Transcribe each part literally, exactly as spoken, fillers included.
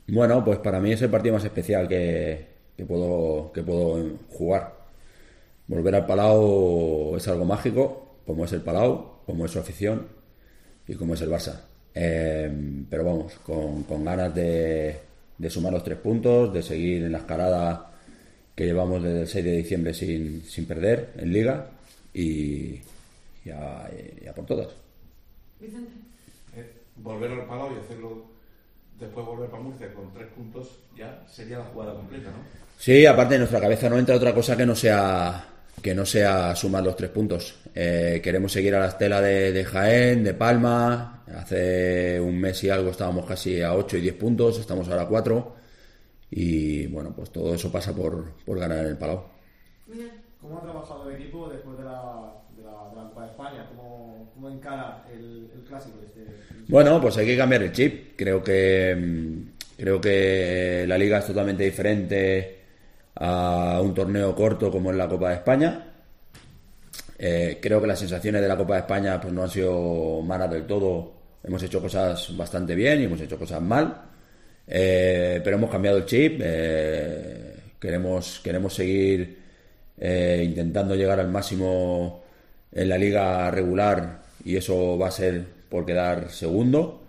Bueno, pues para mí es el partido más especial que, que puedo, que puedo jugar. Volver al Palau es algo mágico, como es el Palau, como es su afición y como es el Barça. Eh, pero vamos, con, con ganas de, de sumar los tres puntos, de seguir en la escalada que llevamos desde el seis de diciembre sin, sin perder en Liga y, y, a, y a por todas. Vicente. Eh, volver al Palau y hacerlo, después volver para Murcia con tres puntos, ya sería la jugada completa, ¿no? Sí, aparte en nuestra cabeza no entra otra cosa que no sea que no sea sumar los tres puntos. Eh, queremos seguir a la estela de, de Jaén, de Palma. Hace un mes y algo estábamos casi a ocho y diez puntos, estamos ahora a cuatro. Y bueno, pues todo eso pasa por, por ganar en el Palau. ¿Cómo ha trabajado el equipo después de la, de la, de la Copa de España? ¿Cómo, cómo encara el, el clásico de este? Bueno, pues hay que cambiar el chip. Creo que creo que la liga es totalmente diferente a un torneo corto como es la Copa de España. Eh, creo que las sensaciones de la Copa de España pues no han sido malas del todo. Hemos hecho cosas bastante bien y hemos hecho cosas mal. Eh, pero hemos cambiado el chip. Eh, queremos, queremos seguir eh, intentando llegar al máximo en la liga regular y eso va a ser por quedar segundo.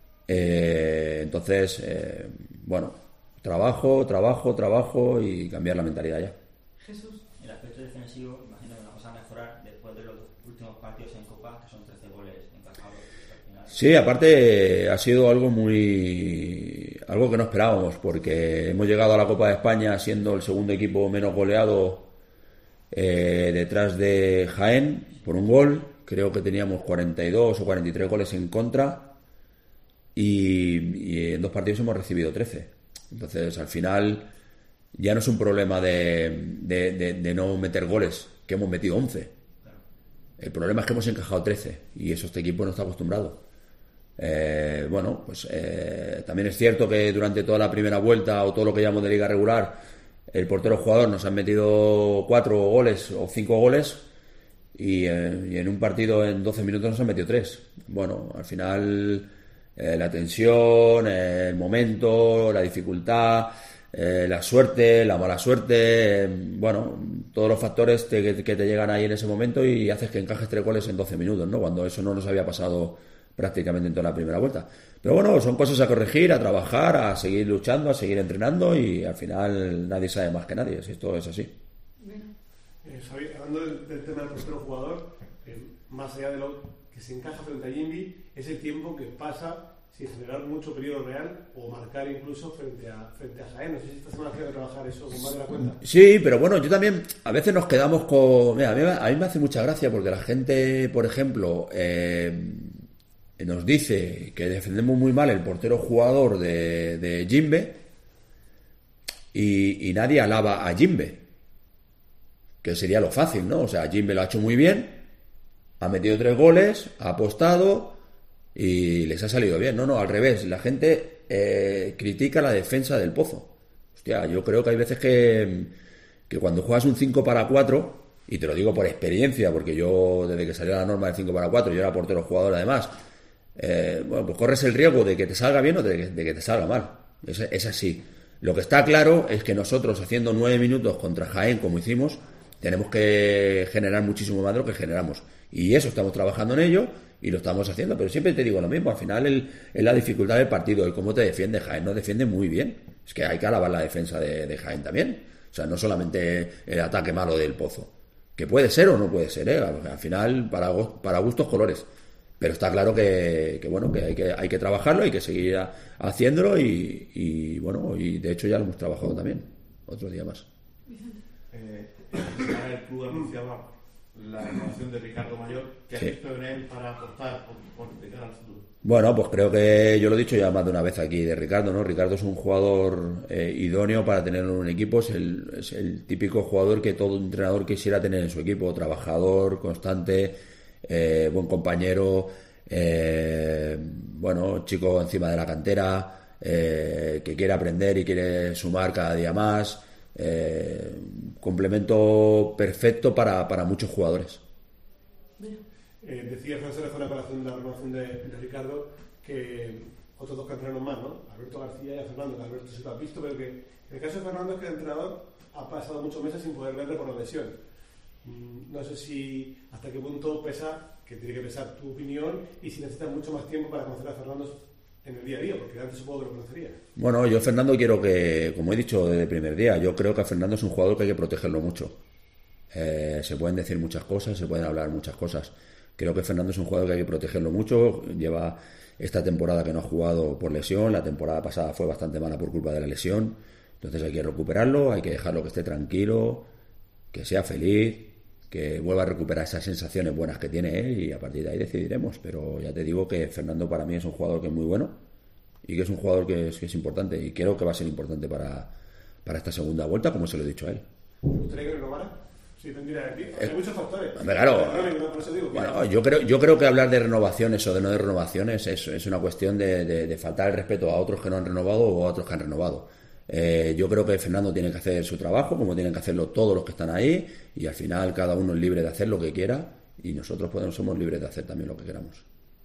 Eh, entonces, eh, bueno, trabajo, trabajo, trabajo y cambiar la mentalidad ya. Jesús. El aspecto defensivo, imagino que vamos a mejorar después de los últimos partidos en Copa, que son trece goles encajados al final. Sí, aparte ha sido algo muy algo que no esperábamos porque hemos llegado a la Copa de España siendo el segundo equipo menos goleado eh, detrás de Jaén por un gol. Creo que teníamos cuarenta y dos o cuarenta y tres goles en contra y, y en dos partidos hemos recibido trece. Entonces al final ya no es un problema de, de, de, de no meter goles, que hemos metido once. El problema es que hemos encajado trece y eso este equipo no está acostumbrado. Eh, bueno, pues eh, también es cierto que durante toda la primera vuelta o todo lo que llamamos de liga regular, el portero jugador nos han metido cuatro goles o cinco goles y, eh, y en un partido en doce minutos nos han metido tres. Bueno, al final eh, la tensión, eh, el momento, la dificultad, eh, la suerte, la mala suerte, eh, bueno, todos los factores te, que, que te llegan ahí en ese momento y haces que encajes tres goles en doce minutos, ¿no? Cuando eso no nos había pasado prácticamente en toda la primera vuelta. Pero bueno, son cosas a corregir, a trabajar, a seguir luchando, a seguir entrenando y al final nadie sabe más que nadie, si esto es así. Eh, Javi, hablando del, del tema del portero jugador, eh, más allá de lo que se encaja frente a Jimby, es el tiempo que pasa sin generar mucho periodo real o marcar incluso frente a, frente a Jaén. No sé si esta semana quiero trabajar eso con más de la cuenta. Sí, pero bueno, yo también a veces nos quedamos con... Mira, a mí, a mí me hace mucha gracia porque la gente, por ejemplo, eh, nos dice que defendemos muy mal el portero jugador de, de Jimbe y, y nadie alaba a Jimbe, que sería lo fácil, ¿no? O sea, Jimbe lo ha hecho muy bien, ha metido tres goles, ha apostado y les ha salido bien. No, no, al revés, la gente eh, critica la defensa del Pozo. Hostia, yo creo que hay veces que, que cuando juegas un cinco para cuatro, y te lo digo por experiencia, porque yo desde que salió la norma del cinco para cuatro, yo era portero jugador además, eh, bueno, pues corres el riesgo de que te salga bien o de que, de que te salga mal. Es, es así. Lo que está claro es que nosotros haciendo nueve minutos contra Jaén, como hicimos, tenemos que generar muchísimo más de lo que generamos. Y eso estamos trabajando en ello y lo estamos haciendo. Pero siempre te digo lo mismo, al final el, es la dificultad del partido, el cómo te defiende Jaén. No defiende muy bien. Es que hay que alabar la defensa de, de Jaén también. O sea, no solamente el ataque malo del Pozo. Que puede ser o no puede ser, ¿eh? Al final, para, para gustos colores. Pero está claro que, que bueno, que hay que hay que trabajarlo, hay que seguir a, haciéndolo y, y bueno, y de hecho ya lo hemos trabajado también. Otro día más. Eh, el club anunciaba la renovación de Ricardo Mayor. ¿Qué has Sí. visto en él para apostar por, por de cara al futuro? Bueno, pues creo que yo lo he dicho ya más de una vez aquí de Ricardo, ¿no? Ricardo es un jugador eh, idóneo para tenerlo en un equipo, es el, es el típico jugador que todo entrenador quisiera tener en su equipo, trabajador, constante, eh, buen compañero, eh, bueno, chico encima de la cantera, eh, que quiere aprender y quiere sumar cada día más, eh, complemento perfecto para, para muchos jugadores. Eh, decía José Lezona con la renovación de, de Ricardo que otros dos canteranos más, ¿no? Alberto García y a Fernando, que Alberto sí lo has visto, pero que en el caso de Fernando es que el entrenador ha pasado muchos meses sin poder verle por la lesión. Mm, No sé si hasta qué punto pesa, que tiene que pesar tu opinión, y si necesitas mucho más tiempo para conocer a Fernando en el día a día, porque antes supongo que lo conocería. Bueno, yo Fernando quiero que, como he dicho desde el primer día, yo creo que a Fernando es un jugador que hay que protegerlo mucho. Eh, se pueden decir muchas cosas, se pueden hablar muchas cosas. Creo que Fernando es un jugador que hay que protegerlo mucho. Lleva esta temporada que no ha jugado por lesión, la temporada pasada fue bastante mala por culpa de la lesión. Entonces hay que recuperarlo, hay que dejarlo que esté tranquilo, que sea feliz, que vuelva a recuperar esas sensaciones buenas que tiene él, y a partir de ahí decidiremos. Pero ya te digo que Fernando para mí es un jugador que es muy bueno y que es un jugador que es, que es importante, y creo que va a ser importante para, para esta segunda vuelta, como se lo he dicho a él. ¿Te gustaría que renovara? Sí, tendría aquí. Hay muchos factores. Hombre, claro. Por eso digo que- Bueno, yo creo, yo creo que hablar de renovaciones o de no de renovaciones es, es una cuestión de, de, de faltar el respeto a otros que no han renovado o a otros que han renovado. Eh, yo creo que Fernando tiene que hacer su trabajo, como tienen que hacerlo todos los que están ahí, y al final cada uno es libre de hacer lo que quiera, y nosotros podemos, somos libres de hacer también lo que queramos.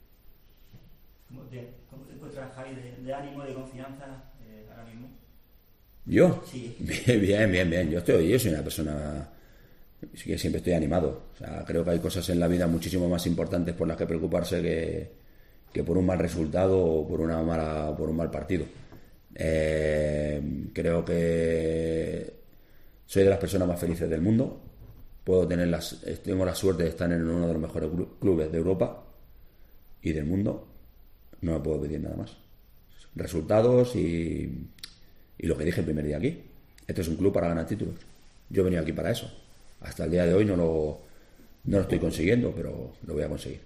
¿Cómo te, cómo te encuentras, Javi, de, de ánimo, de confianza eh, ahora mismo? ¿Yo? Sí. Bien, bien, bien, bien. Yo, estoy, yo soy una persona que siempre estoy animado. O sea, creo que hay cosas en la vida muchísimo más importantes por las que preocuparse que, que por un mal resultado o por una mala, por un mal partido. Eh, creo que soy de las personas más felices del mundo. Puedo tener las, tengo la suerte de estar en uno de los mejores clubes de Europa y del mundo. No me puedo pedir nada más. Resultados y, y lo que dije el primer día aquí. Este es un club para ganar títulos. Yo he venido aquí para eso. Hasta el día de hoy no lo, no lo estoy consiguiendo, pero lo voy a conseguir.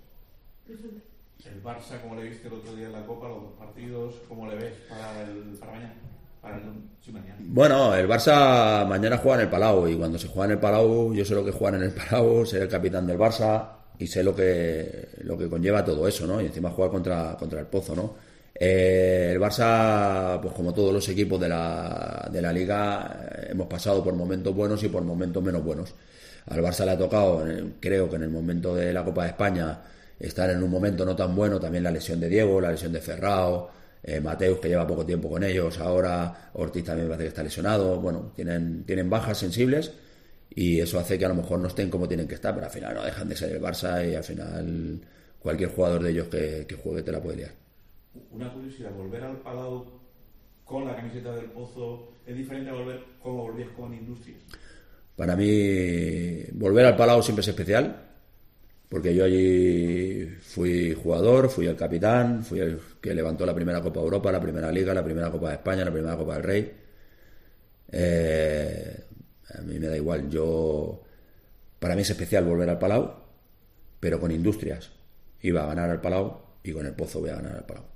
El Barça, ¿cómo le viste el otro día en la Copa, los dos partidos? ¿Cómo le ves para, el, para mañana? Para el, sí, mañana. Bueno, el Barça mañana juega en el Palau, y cuando se juega en el Palau, yo sé lo que es jugar en el Palau, ser el capitán del Barça y sé lo que lo que conlleva todo eso, ¿no? Y encima jugar contra, contra el Pozo, ¿no? Eh, el Barça, pues como todos los equipos de la, de la Liga, eh, hemos pasado por momentos buenos y por momentos menos buenos. Al Barça le ha tocado, eh, creo que en el momento de la Copa de España, estar en un momento no tan bueno, también la lesión de Diego, la lesión de Ferrao, eh, Mateus, que lleva poco tiempo con ellos ahora, Ortiz también parece que está lesionado. Bueno, tienen, tienen bajas sensibles, y eso hace que a lo mejor no estén como tienen que estar, pero al final no dejan de ser el Barça, y al final cualquier jugador de ellos que, que juegue te la puede liar. Una curiosidad, volver al Palau con la camiseta del Pozo es diferente a volver como volvías con Industrias. Para mí, volver al Palau siempre es especial, porque yo allí fui jugador, fui el capitán, fui el que levantó la primera Copa de Europa, la primera Liga, la primera Copa de España, la primera Copa del Rey. Eh, a mí me da igual. Yo, para mí es especial volver al Palau, pero con Industrias iba a ganar al Palau y con el Pozo voy a ganar al Palau.